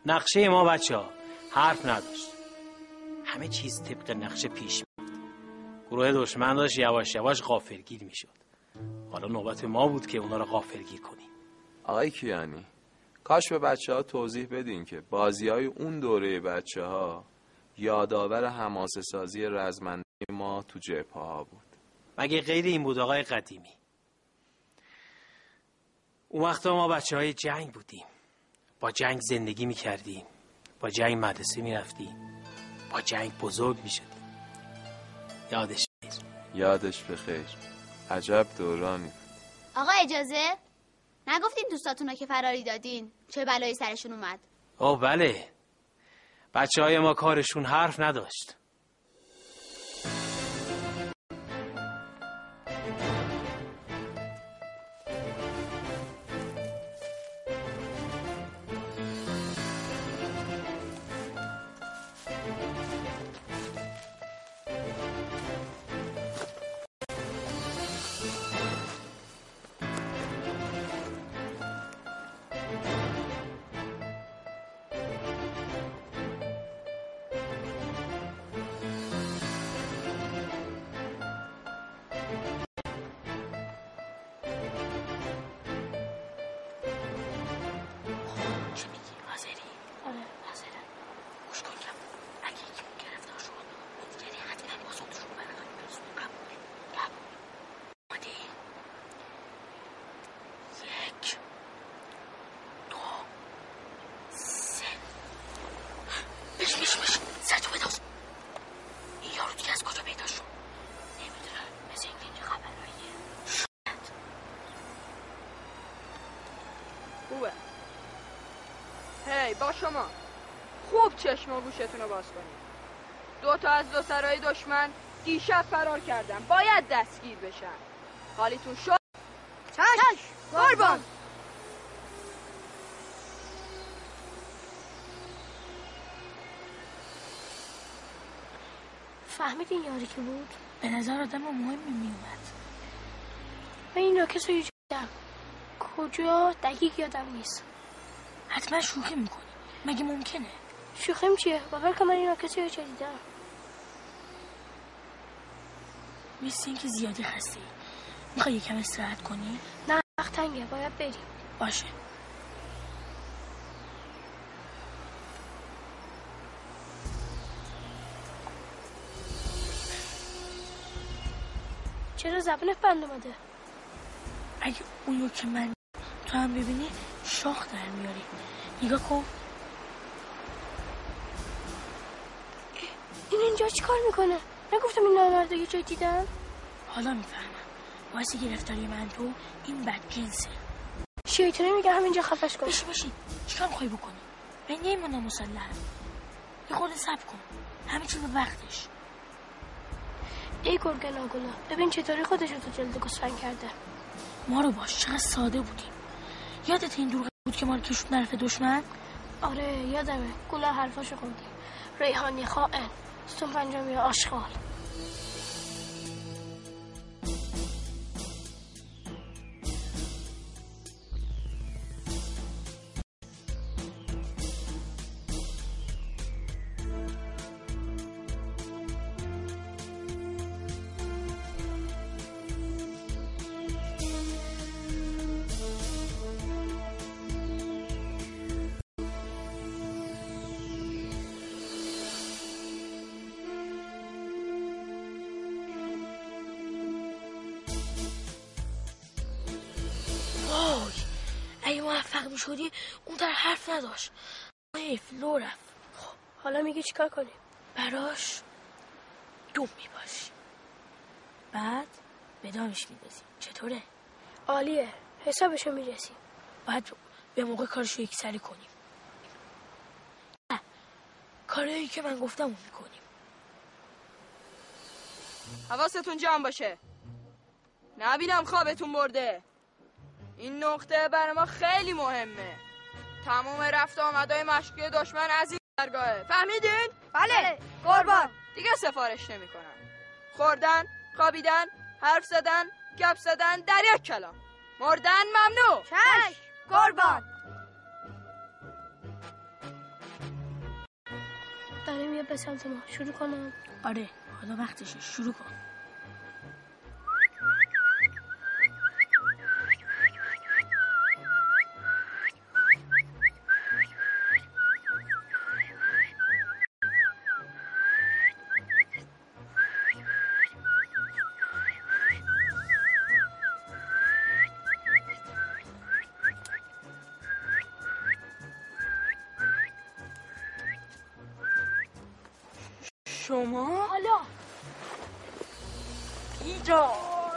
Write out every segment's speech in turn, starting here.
نقشه ما بچه‌ها حرف نداشت. همه چیز طبق نقشه پیش می‌رفت. گروه دشمن داشت یواش یواش غافلگیر می‌شد. حالا نوبت ما بود که اونا رو غافلگیر کنیم. آقای کیانی، کاش به بچه‌ها توضیح بدین که بازی‌های اون دوره بچه‌ها یادآور حماسه سازی رزمنده ما تو جبهه‌ها بود. مگه غیر این بود آقای قدیمی؟ اون وقتا ما بچه‌های جنگ بودیم. با جنگ زندگی می‌کردیم. با جنگ مدرسه می‌رفتیم. با جنگ بزرگ می‌شدیم. یادش بخیر. عجب دورانی. آقا اجازه؟ نگفتین دوستاتونو که فراری دادین چه بلایی سرشون اومد؟ بله. بچه‌های ما کارشون حرف نداشت. با شما خوب چشم و گوشتون رو باز کنید. 2 تا از 2 سرای دشمن دیشب فرار کردن، باید دستگیر بشن. حالیتون شد؟ چش قربان. فهمیدین یاری که بود؟ به نظر آدم مهمی میومد. من این راکس رو دیدم. کجا دقیق یادم نیست. حتما شوخی میکنی. مگه ممکنه؟ شوخیم چیه؟ باور کن من این راکس رو دیدم. مثل این که زیادی خسته ای. میخوای یکم استراحت کنی؟ نه وقت تنگه، باید بریم. باشه. چرا زبونت بند اومده؟ اگه اونو که من تو هم ببینی شاخ در میاری. نگاه کن. این اینجا چی کار میکنه؟ نگفتم این نامرد یه جای دیدم؟ حالا میفهمم. واسه گرفتاری من تو این بدجنسه. شیطونه میگه همینجا خفش کن. بشین چیکار میخوای بکنی؟ من نمیمونم مسلح. یه خورده صبر کن. همه چی به وقتش. ای گرگه ناگلا، ببین چطوری خودش رو تو جلد گوسفند کرده. ما رو باش، چقدر ساده بودیم. یادت این دروغ بود که ما رو کشوند طرف دشمن؟ آره یادمه. گلا حرفاشو خوندیم. ریحانی خائن، ستون پنجمی آشغال. شدی اون در حرف نداشت. حیف لو رفت. خب حالا میگه چیکار کنیم؟ براش دوم میباشی، بعد به دامش میدازیم. چطوره؟ عالیه، حسابشو میرسیم. بعد به موقع کارشو یکسری کنیم. کارهایی که من گفتم اون میکنیم. حواستون جمع باشه، نبینم خوابتون برده. این نقطه برای ما خیلی مهمه. تمام رفت آمدهای مشکی دشمن از این درگاهه. فهمیدین؟ بله قربان. دیگه سفارش نمی کنن. خوردن، خوابیدن، حرف زدن، گپ زدن در یک کلام. مردن ممنوع. چشم قربان. بیاد به سمت ما. شروع کنم؟ آره حالا وقتشه، شروع کن. شما؟ حالا اینجا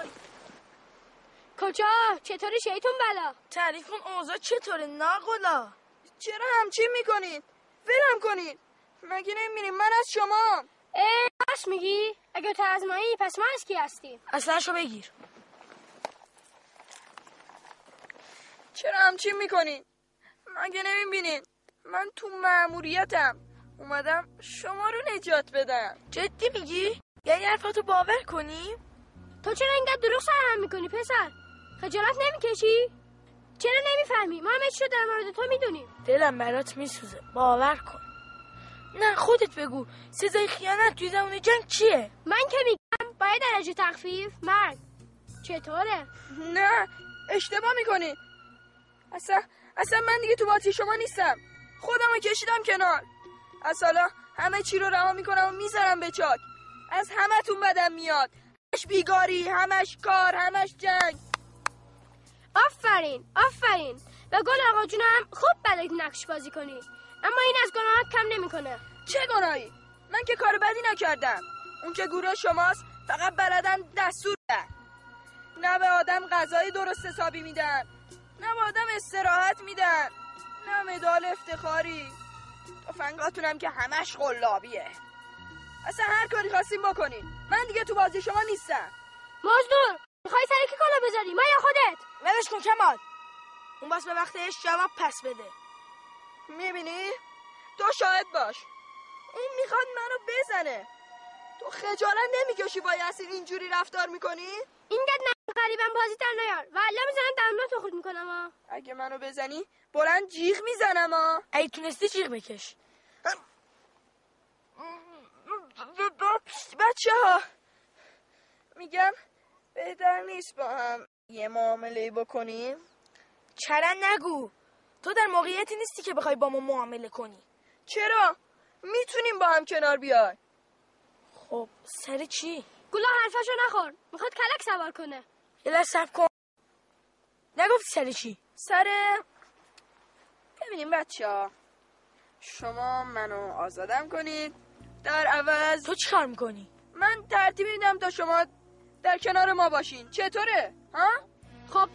کجا؟ چطوری شیطون بلا؟ تعریف کن اوضاع چطوره ناقلا؟ چرا همچین میکنین؟ ولم کنین. مگه نمیبینین من از شما؟ راست میگی؟ اگه تو از مایی پس ما از کی هستیم؟ اصلا شو بگیر. چرا همچین میکنین؟ مگه نمیبینین من تو مأموریتم اومدم شما رو نجات بدم. جدی میگی؟ یعنی حرفاتو باور کنیم؟ تو چرا اینقدر دروغ سرهم میکنی پسر؟ خجالت نمیکشی؟ چرا نمیفهمی؟ ما همه چی رو در مورد تو میدونیم. دلم برات میسوزه، باور کن. نه خودت بگو، سزای خیانت توی زمان جنگ چیه؟ من که میگم باید درجه تخفیف مرگ. چطوره؟ نه اشتباه میکنی. اصلا من دیگه تو بازی شما نیستم. خودم رو کشیدم کنار. از حالا همه چی رو رها میکنم و میذارم به چاک. از همه تون بدم میاد. همش بیگاری، همش کار، همش جنگ. آفرین آفرین. به گل آقا جونم خوب بلد نقش بازی کنی، اما این از گناهات کم نمیکنه. چه گناهی؟ من که کار بدی نکردم. اون که گروه شماست فقط بلدن دستور بدن. نه به آدم غذای درست حسابی میدن، نه به آدم استراحت میدن، نه مدال افتخاری. تفنگاتونم که همش قلابیه. اصلا هر کاری خواستیم بکنین. من دیگه تو بازی شما نیستم. مزدور میخوای سر کی کلا بذاری؟ ما یا خودت؟ ولش کن کمال. اون بس به وقتش جواب پس بده. میبینی؟ تو شاهد باش. اون میخواد منو بزنه. تو خجالت نمیکشی با یاسین اینجوری رفتار میکنی؟ اینقدر نه غریبم بازی در نیار و الا میزنم دندوناتو خورد میکنم ها. اگه منو بزنی بلند جیغ میزنم ها. اگه تونستی جیغ بکش. بچه ها میگم بهتر نیست با هم یه معامله بکنیم؟ چرا نگو. تو در موقعیتی نیستی که بخوای با ما معامله کنی. چرا؟ میتونیم با هم کنار بیای. خب سر چی؟ گلا حرفاشو نخور، میخواد کلک سوار کنه. یه لحظه صبر کن. نگفتی سر چی؟ ببینیم بچه ها، شما منو آزادم کنید، در عوض تو چی کار میکنی؟ من ترتیب میدم تا شما در کنار ما باشین. چطوره؟ ها؟ خب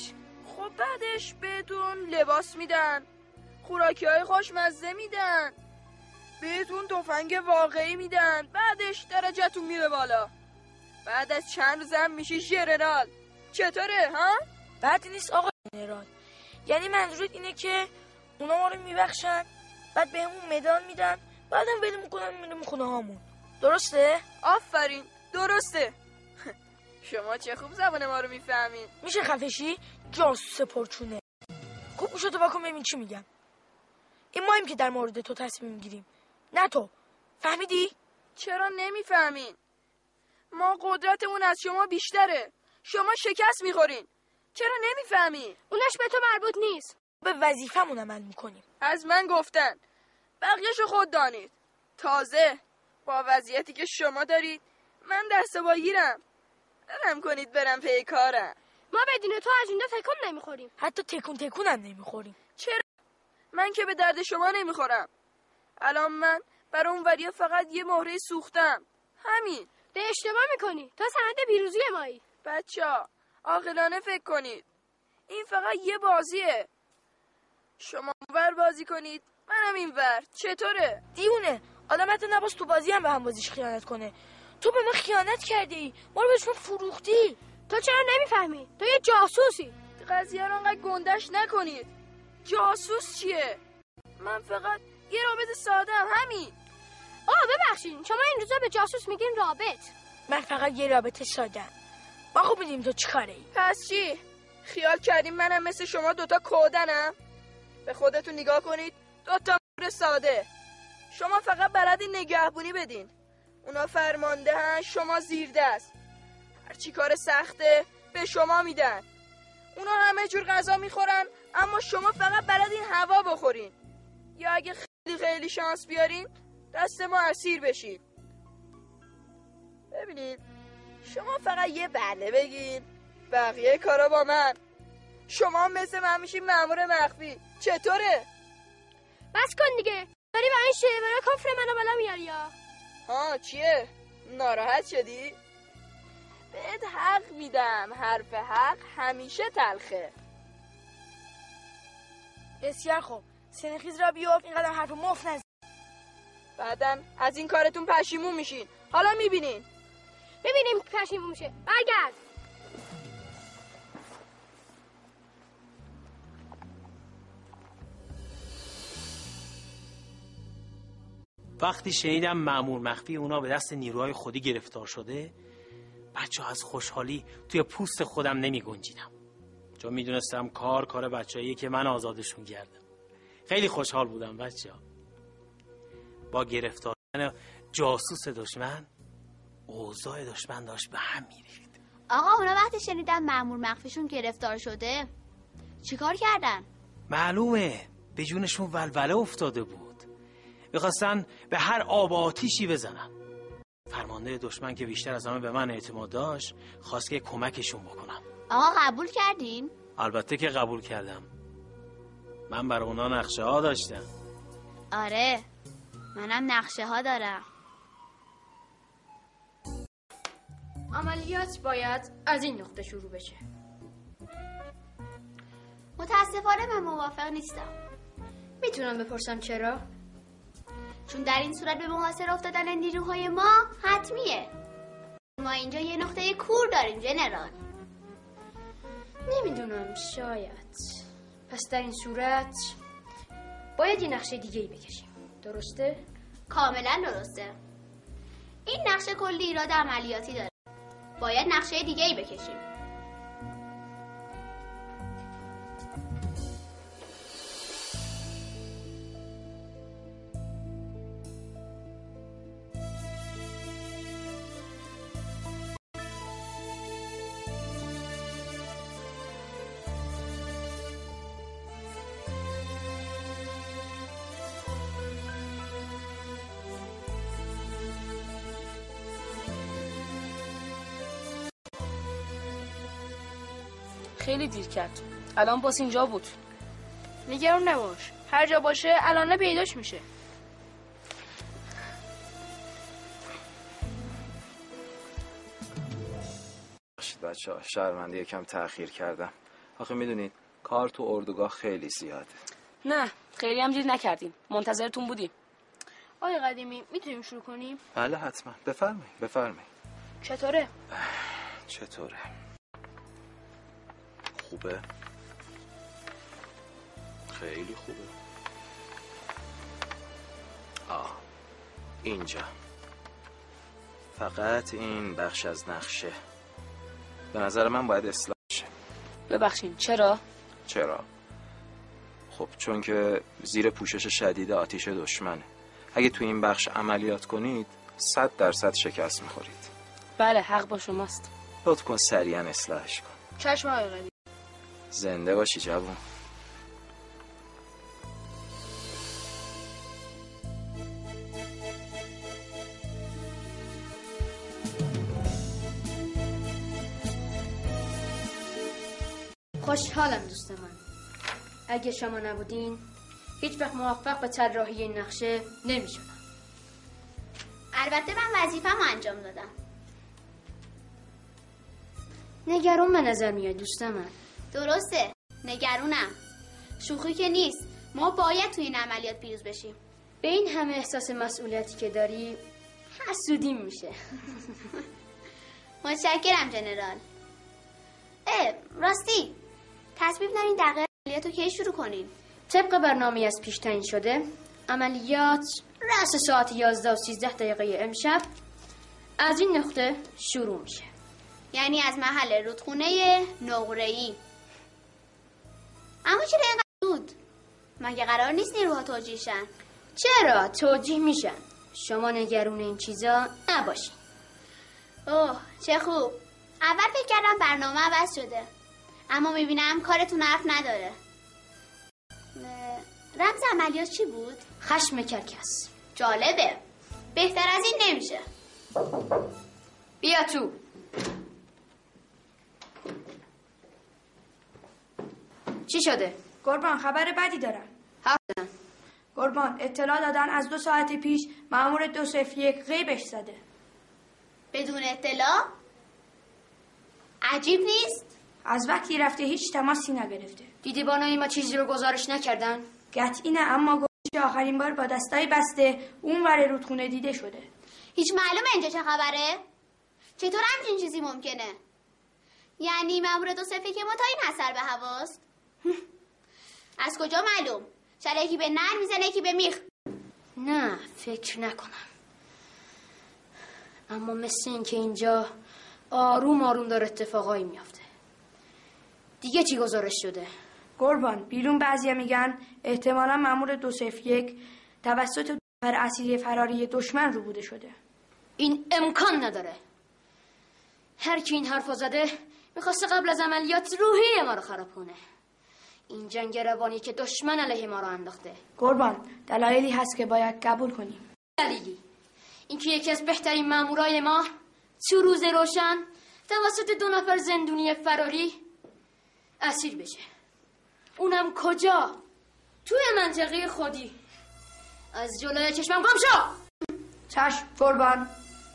بعدش بهتون لباس میدن، خوراکی های خوشمزه میدن، بهتون تفنگ واقعی میدن، بعدش درجهتون میره بالا. بعد از چند روزم میشی ژنرال. چطوره ها؟ بعد نیست آقا ژنرال. یعنی منظورت اینه که اونا ما رو میبخشن، بعد بهمون مدال میدن، بعدم ول میکنن میریم خونه هامون. درسته؟ آفرین درسته. شما چه خوب زبان ما رو میفهمین. میشه خفشی؟ جاسوس پرچونه. خوب گوشتو واکن ببین چی میگم. این مایم که در مورد تو تصمیم میگیریم، نه تو. فهمیدی؟ چرا نمیفهمین؟ ما قدرتمون از شما بیشتره. شما شکست میخورین. چرا نمیفهمین؟ اونش به تو مربوط نیست. به وظیفمون عمل میکنیم. از من گفتن، بقیه‌شو خود دانید. تازه با وضعیتی که شما دارید من دست باگیرم. دلم کنید برم پی کارم. ما بدون تو از اینجا تکون نمیخوریم. حتی تکون هم نمیخوریم. چرا؟ من که به درد شما نمیخورم. الان من برای اون وریا فقط یه مهره سوختم. همین. به اشتباه میکنی. تو سند پیروزی مایی. بچه‌ها عاقلانه فکر کنید. این فقط یه بازیه. شما اونور بازی کنید، منم اینور. چطوره؟ دیونه. آدم حتی نباز تو بازی هم به هم بازیش خیانت کنه. تو به ما خیانت کردی. ما رو به شما فروختی. تو چرا نمیفهمی؟ تو یه جاسوسی. قضیه رو انقدر گندش نکنید. جاسوس چیه؟ من فقط یه رابط ساده‌ام. همین. ببخشید شما این روزا به جاسوس میگین رابط. من فقط یه رابطه ساده‌ام. ما خوب میدیم تو چیکاره ای. پس چی؟ خیال کردیم منم مثل شما دوتا کودنم؟ به خودتون نگاه کنید. دوتا مور ساده. شما فقط بلدین نگهبونی بدین. اونا فرمانده هن، شما زیر دست. هرچی کار سخته به شما میدن. اونا همه جور غذا میخورن، اما شما فقط بلدین هوا بخورین. یا اگه خیلی شانس بیارین دست ما اسیر بشین. ببینید شما فقط یه بله بگین، بقیه کارا با من. شما مثل من میشین مأمور مخفی. چطوره؟ بس کن دیگه، داری به این شیوره کفر منو بالا میاری یا؟ ها چیه؟ ناراحت شدی؟ بهت حق میدم، حرف حق همیشه تلخه. بسیار خوب، سنخیز را بیافت، اینقدر حرف مفت نزد. بعدن از این کارتون پشیمون میشین. حالا میبینین. ببینیم پشیمون میشه. برگرد. وقتی شنیدم مأمور مخفی اونا به دست نیروهای خودی گرفتار شده، بچه از خوشحالی توی پوست خودم نمی گنجیدم، چون میدونستم کار بچه‌ایه که من آزادشون کردم. خیلی خوشحال بودم بچه ها. با گرفتار شدن جاسوس دشمن، اوضاع دشمن داشت به هم می‌ریخت. آقا اونا وقتی شنیدن مأمور مخفیشون گرفتار شده چیکار کردن؟ معلومه به جونشون ولوله افتاده بود. میخواستن به هر آب آتیشی بزنن. فرمانده دشمن که بیشتر از همه به من اعتماد داشت خواست که کمکشون بکنم. آقا قبول کردین؟ البته که قبول کردم. من برای اونا نقشه ها داشتم. آره منم نقشه ها دارم. عملیات باید از این نقطه شروع بشه. متاسفانه من موافق نیستم. میتونم بپرسم چرا؟ چون در این صورت به محاصره افتادن نیروهای ما حتمیه. ما اینجا یه نقطه کور داریم جنرال. نمیدونم، شاید. پس در این صورت باید یه نقشه دیگه‌ای بکشیم، درسته؟ کاملا درسته. این نقشه کلی ایراد عملیاتی داره. باید نقشه دیگه‌ای بکشیم. خیلی دیر کرد. الان باز اینجا بود. نگران نباش، هر جا باشه الان پیداش میشه. باشید بچه ها، شرمنده یکم تأخیر کردم. آخه میدونید کار تو اردوگاه خیلی زیاده. نه خیلی هم دیر نکردیم، منتظرتون بودیم. آقای قدیمی میتونیم شروع کنیم؟ بله حتما، بفرمایید. چطوره؟ چطوره؟ خوبه؟ خیلی خوبه. اینجا فقط این بخش از نقشه به نظر من باید اصلاح شه. ببخشید چرا؟ خب چون که زیر پوشش شدید آتش دشمنه. اگه تو این بخش عملیات کنید 100% شکست میخورید. بله حق با شماست. لطف کن سریعا اصلاحش کن. چشم آقای قدیمی. زنده باشی جوون. خوشحالم دوست من. اگه شما نبودین هیچ وقت موفق به طراحی این نقشه نمیشدم. البته من وظیفه‌مو انجام دادم. نگران به نظر میاد دوست من. درسته، نگرونم. شوخی که نیست. ما باید توی این عملیات پیروز بشیم. به این همه احساس مسئولیتی که داری حسودیم میشه. متشکرم جنرال. راستی تصمیم دارین دقیقه عملیات رو کی شروع کنین؟ طبق برنامه از پیش تعیین شده عملیات رأس ساعت 11 و 13 دقیقه امشب از این نقطه شروع میشه. یعنی از محل رودخونه نقره‌ای. اما چرا اینقدر زود؟ مگه قرار نیست نیروها توجیه شن؟ چرا؟ توجیه میشن. شما نگران این چیزا نباشین. اوه چه خوب. اول فکر کردم برنامه عوض شده، اما میبینم کارتون حرف نداره. رمز عملیات چی بود؟ خشم کرکس. جالبه، بهتر از این نمیشه. بیا تو. چی شده؟ قربان خبر بدی دارم. حرف بزن. قربان اطلاع دادن از 2 ساعت پیش مأمور 201 غیبش زده. بدون اطلاع؟ عجیب نیست؟ از وقتی رفته هیچ تماسی نگرفته. دیدی بانایی ما چیزی رو گزارش نکردن؟ قطعی نه، اما گفت آخرین بار با دستای بسته اون ور رودخونه دیده شده. هیچ معلومه اینجا چه خبره؟ چطور همچین چیزی ممکنه؟ یعنی مأمور 201 ما تا این اثر به هواست؟ از کجا معلوم؟ شاید یکی به نر میزنه یکی به میخ. نه فکر نکنم. اما مثل این که اینجا آروم آروم داره اتفاقایی میافته. دیگه چی گزارش شده؟ قربان بیرون بعضیا میگن احتمالا مأمور 201 توسط اسیر فراری دشمن رو بوده شده. این امکان نداره. هر کی این حرفو زده میخواسته قبل از عملیات روحی ما رو خراب کنه. این جنگ روانی که دشمن علیه ما رو انداخته. قربان دلایلی هست که باید قبول کنیم. دلیلی اینکه یکی از بهترین مامورای ما تو روز روشن توسط 2 نفر زندونی فراری اسیر بشه. اونم کجا؟ توی منطقه خودی. از جلوی چشمم گم شو. چشم قربان.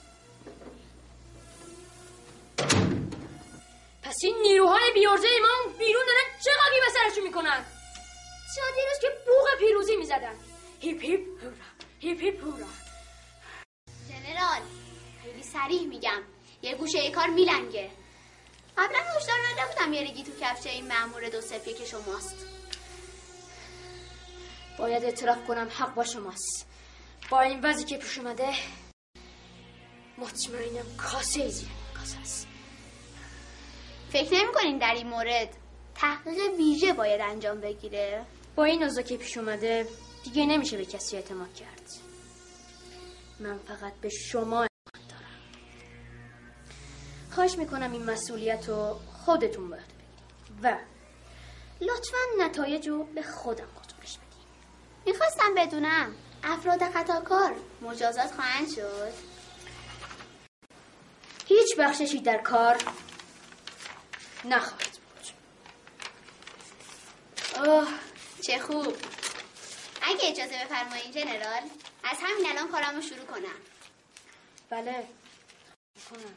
پس این نیروهای بیارزه ما بیرون دارن چه قاقی به سرشون میکنن؟ شاید این روز که بوق پیروزی میزدن. هیپ هیپ هورا هیپ هیپ هورا. جنرال خیلی صریح میگم، یه گوشه کار میلنگه. قبلا هشدار نداده بودم یه ریگی تو کفش این مأمور 201 شماست. باید اعتراف کنم حق با شماست. با این وضعی که پیش اومده مطمئنم کاسه زیر کاسه است. فکر نمی‌کنین در این مورد تحقیق ویژه باید انجام بگیره؟ با این اوضاع که پیش اومده دیگه نمیشه به کسی اعتماد کرد. من فقط به شما اعتماد دارم. خواهش میکنم این مسئولیت رو خودتون باید بگیرید و لطفاً نتایج رو به خودم گزارش بدین. میخواستم بدونم افراد خطاکار مجازات خواهند شد؟ هیچ بخششی در کار نخواهد بود. اوه چه خوب. اگه اجازه بفرمایید جنرال، از همین الان کارمو شروع کنم. بله کنم.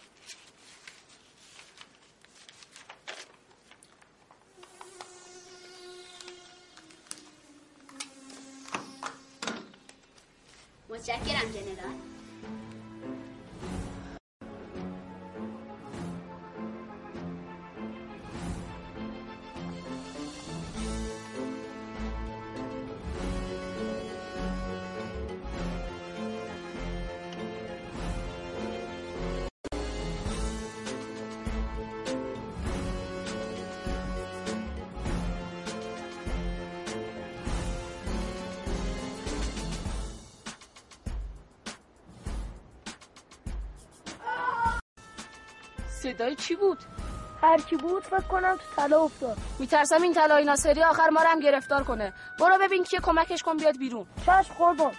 متشکرم جنرال. صدای چی بود؟ هر کی بود فکر کنم تو طلا افتاد. میترسم این طلای ناصری آخر ما رو هم گرفتار کنه. برو ببین که کمکش کن بیاد بیرون. چشم قربان.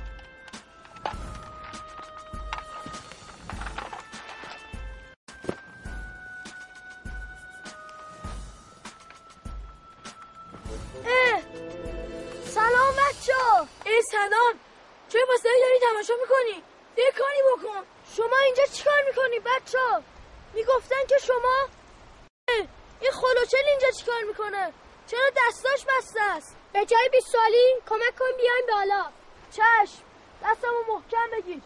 سلام بچه‌ها. سلام. چه واسه داری تماشا میکنی؟ یه کاری بکن. شما اینجا چیکار میکنی بچه‌ها؟ میگفتن که شما این خلوچل اینجا چیکار میکنه؟ چرا دستاش بسته است؟ به جای 20 سالی کمک کن بیایم بالا. چشم. دستمو محکم بگیر.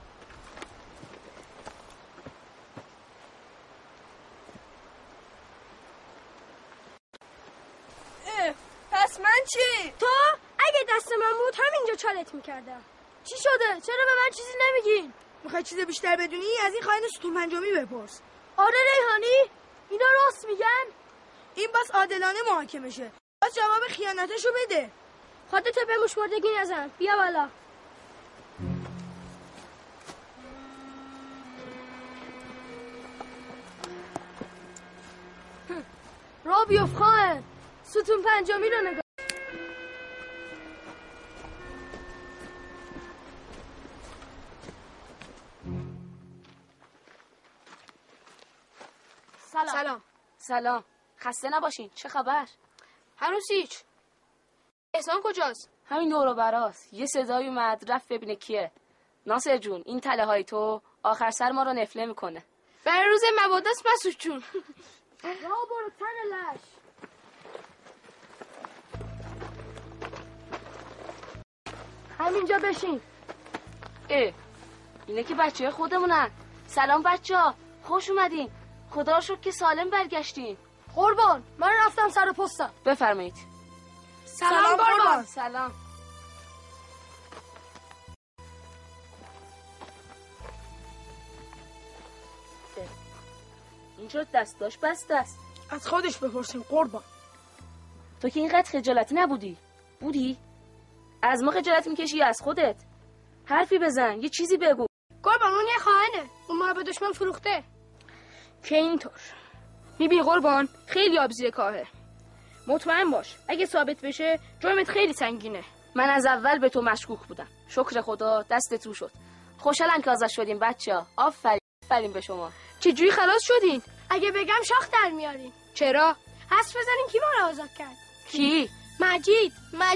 پس من چی؟ تو اگه دست من بود همینجا چالت میکردم. چی شده؟ چرا به من چیزی نمیگین؟ میخوای چیز بیشتر بدونی؟ از این خاین ستون پنجمی بپرس. آره ریحانی؟ اینا راست میگن؟ این باز عادلانه محاکمه شه. باز جواب خیانتشو بده. خودتو به مشمردگی نزن. بیا بالا. را بیفت خواهر. ستون پنجمی رو نگاه. سلام. سلام. خسته نباشین. چه خبر؟ هنوز هیچ. احسان کجاست؟ همین دور و براست. یه صدایی اومد رفت ببینه کیه. ناصر جون این تله های تو آخر سر ما رو نفله میکنه. برای روز مبادست مسعود جون. را برو تن لش. همینجا بشین. اینه که بچه خودمونن. سلام بچه ها. خوش اومدین. خدا شکر که سالم برگشتین. قربان من رفتم سر پستم. بفرمایید. سلام قربان. سلام. این چرا دست داشت بست دست؟ از خودش بپرسیم قربان. تو که اینقدر خجالتی نبودی؟ بودی؟ از ما خجالت میکشی از خودت؟ حرفی بزن، یه چیزی بگو. قربان اون یه خائنه. اون ما رو به دشمن فروخته. که اینطور میبینی قربان خیلی آب زیر کاهه. مطمئن باش اگه ثابت بشه جرمت خیلی سنگینه. من از اول به تو مشکوک بودم. شکر خدا دست تو شد. خوشحالم که آزاد شدیم بچه‌ها. آفرین به شما. چجوری خلاص شدین؟ اگه بگم شاخ در میارین. چرا؟ حس بزنین کی ما رو آزاد کرد. کی؟ مجید.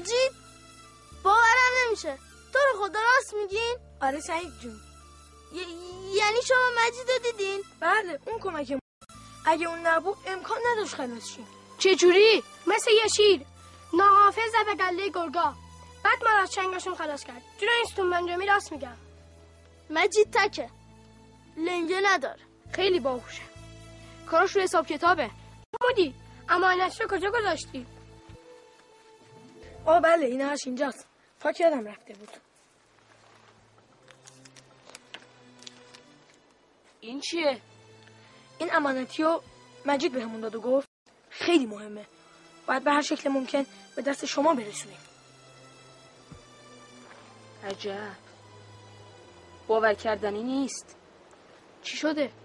باورم نمیشه. تو رو خدا راست میگین؟ آره سعید جون. یعنی شما مجید رو دیدین؟ بله اون کمک. اگه اون نبود امکان نداشت خلاص شیم. چجوری؟ مثل یه شیر ناحافظ زد به گله گرگا. بعد ما از چنگشون خلاص کرد. جون این ستون پنجمی راست میگم. مجید تکه، لنگه نداره. خیلی باهوشه. کاراش رو حساب کتابه. مودی امانتش رو کجا گذاشتی؟ بله این هاش اینجاست. فاک یادم رفته بود. این چیه؟ این امانتی رو مجید بهمون داد و گفت خیلی مهمه. باید به هر شکل ممکن به دست شما برسونیم. عجب. باور کردنی نیست. چی شده؟